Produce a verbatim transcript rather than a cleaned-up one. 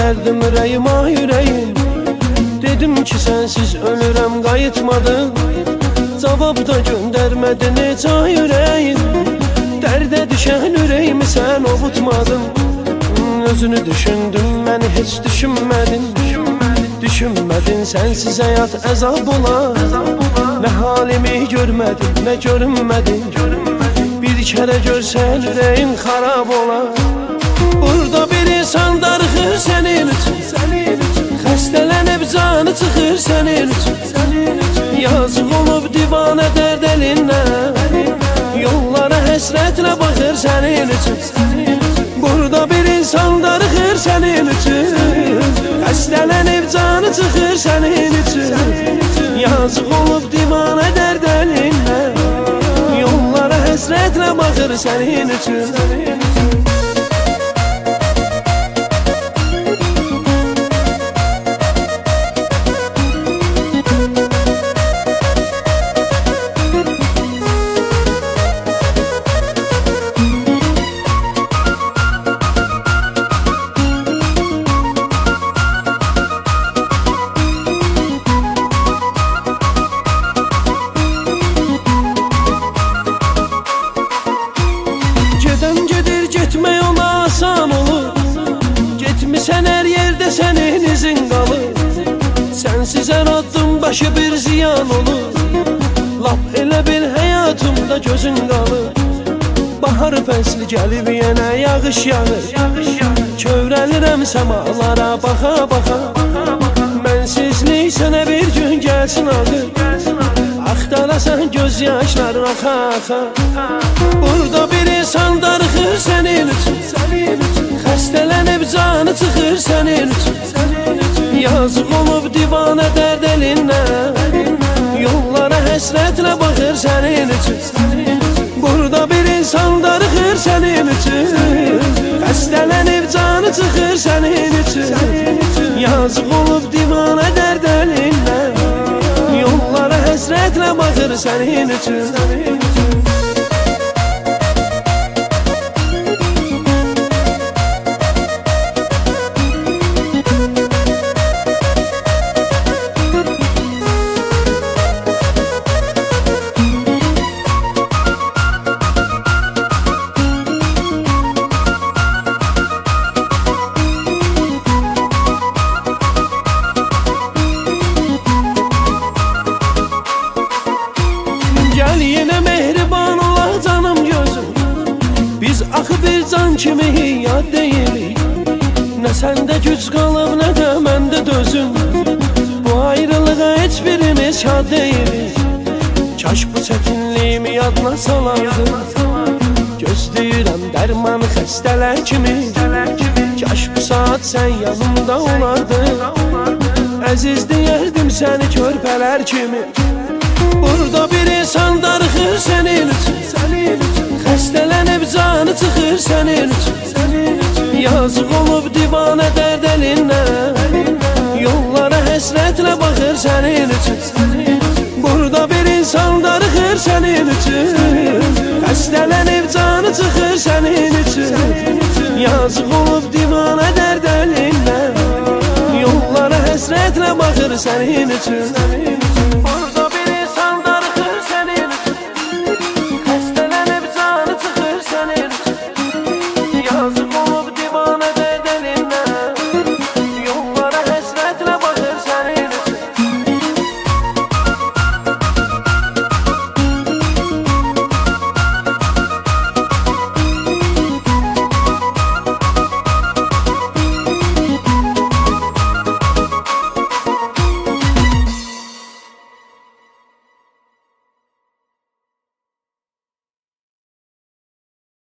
dərdim ürəyim, ah ürəyim. Dedim ki sensiz ölürəm, qayıtmadın. Cavab da göndərmədin heç, ah ürəyim. Dərdə düşən ürəyimi sən ovutmadın. Özünü düşündün, məni heç düşünmədin. Düşünmədin, sensiz həyat əzab olar. Nə halimi görmədin, nə görünmədin. Bir kərə görsən ürəyin xarab olar. Burada bir insan darıxır sənin üçün, xəstələnib canı çıxır sənin üçün. Yazıq olub divanə dərd əlindən, yollara həsrətlə baxır sənin üçün. Burada bir insan darıxır sənin üçün, xəstələnib canı çıxır sənin üçün. Yazıq olub divanə dərd əlindən, yollara həsrətlə baxır sənin üçün. Getmək ona asan olur, getmisən hər yerdə sənin izin qalır. Sənsiz hər addım başı bir ziyan olur, lap elə bil həyatımda gözün qalır. Bahar fəsli gəlib yenə yağış yağır, kövrəlirəm səmalara baxa baxa. Mənsizlik sənə bir gün gəlsin ağır, axtarasan göz yaşların axa axa. Burada bir insan darıxır sənin üçün, xəstələnib canı çıxır sənin üçün. Yazıq olub divanə dərd əlindən, yollara həsrətlə baxır sənin üçün. Burada bir insan darıxır sənin üçün, xəstələnib canı çıxır sənin üçün. Yazıq olub divanə dərd əlindən, yollara həsrətlə baxır sənin üçün. Gəl yenə mehriban ola canım gözüm, biz axı bir can kimi yad deyilik. Nə səndə güc qalıb, nə də məndə dözüm, bu ayrılığa heç birimiz şad deyilik. Kaş bu çətinliyimi yadına salardın, gözləyirəm dərman xəstələr kimi. Kaş bu saat sən yanımda olardın, əziz deyərdim səni körpələr kimi. Burada bir insan darıxır sənin üçün, xəstələnib canı çıxır sənin üçün. Yazıq olub divanə dərd əlindən, yollara həsrətlə baxır sənin üçün. Burada bir insan darıxır sənin üçün, xəstələnib canı çıxır sənin üçün. Yazıq olub divanə dərd əlindən, yollara həsrətlə baxır sənin üçün.